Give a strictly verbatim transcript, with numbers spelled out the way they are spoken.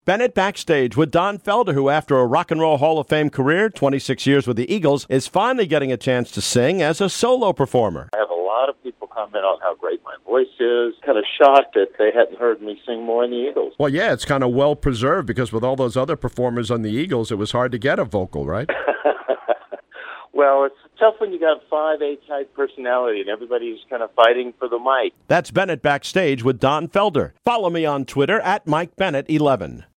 Bennett backstage with Don Felder, who after a Rock and Roll Hall of Fame career, twenty-six years with the Eagles, is finally getting a chance to sing as a solo performer. I have a lot of people comment on how great my voice is. Kind of shocked that they hadn't heard me sing more in the Eagles. Well, yeah, it's kind of well preserved because with all those other performers on the Eagles, it was hard to get a vocal, right? Well, it's tough when you got five A-type personality and everybody's kind of fighting for the mic. That's Bennett backstage with Don Felder. Follow me on Twitter at Mike Bennett eleven.